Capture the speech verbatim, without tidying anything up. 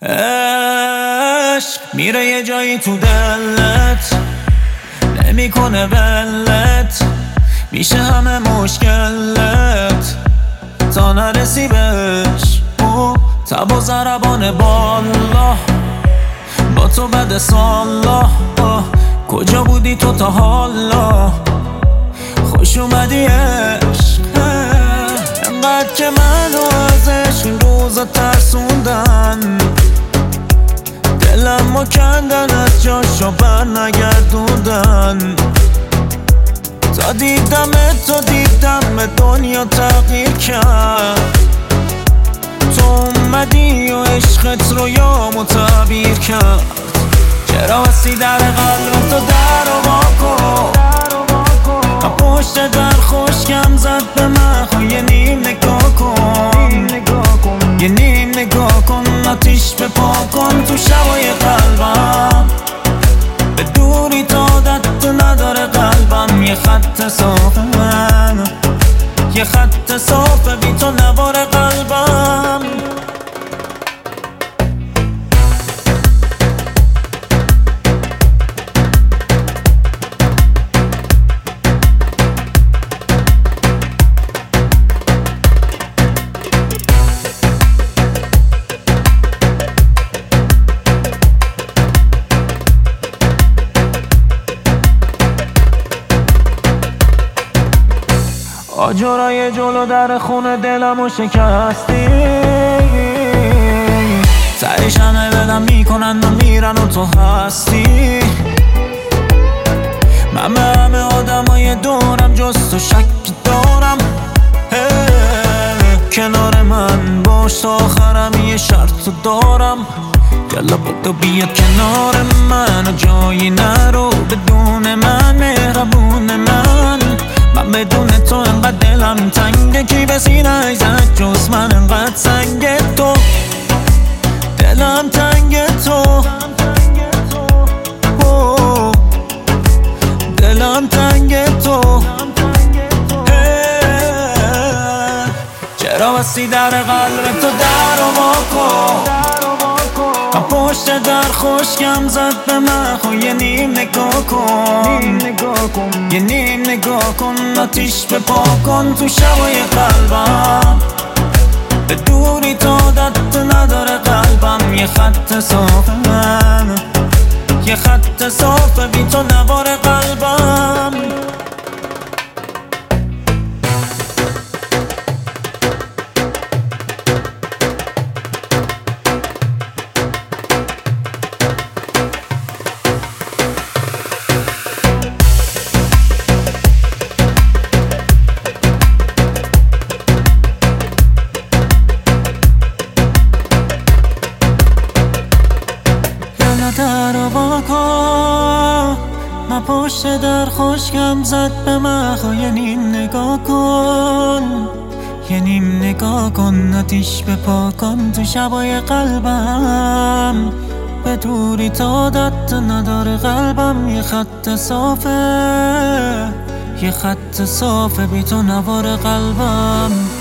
عشق میره یه جایی تو دلت، نمیکنه ولت، میشه همه مشکلت تا نرسی بهش. او تب و ضربان بالا با تو بد سالا، کجا بودی تو تا حالا؟ خوش اومدی عشق، انقدر که منو ازش این روزا ترسوندن، دلم و کندن از جاشو بر نگردوندن. تا دیدم تو دیدم دنیا تغییر کرد، تو اومدی و عشقت رو یامو تعبیر کرد. چرا بستی در قلب تو در و واکن، پشت در خوشگم زد به من، خو یه نیم نگاه کن، یه نیم نگاه کن، آتیش به پا کن تو شبای قلبم. به دوری تا عادت نداره قلبم، یه خط صافه من، یه خط صافه بی تو نوار قلبم. آجرای جلو در خونه دلمو شکستی، تهش همه بدم میکنن و میرن و تو هستی. من به همه آدمای دورم جز تو شک دارم، کنار من باش تا آخرم یه شرط دارم. یالا بدو بیا کنار من و جایی نرو بدون من، مهربون من. من بدون تو انقدر دلم تنگه، کی به سینه زد جز من انقدر سنگ تو، دلم تنگ تو، دلم تنگ تو. چرا بستی در قلب تو در و واکن، پشت در خوشگم زد به من، خو یه نیم نگاه کن، یه نیم نگاه کن، آتیش به پا کن تو شبای قلبم. به دوری تا عادت نداره قلبم، یه خط صافه من، یه خط صافه بی تو نوار قلبم. در و واکن، من پشت در خوشگم زد به من، خو یه نیم نگاه کن، یه نیم نگاه کن، آتیش به پا کن تو شبای قلبم. به دوری تا عادت نداره قلبم، یه خط صافه، یه خط صافه بی تو نوار قلبم.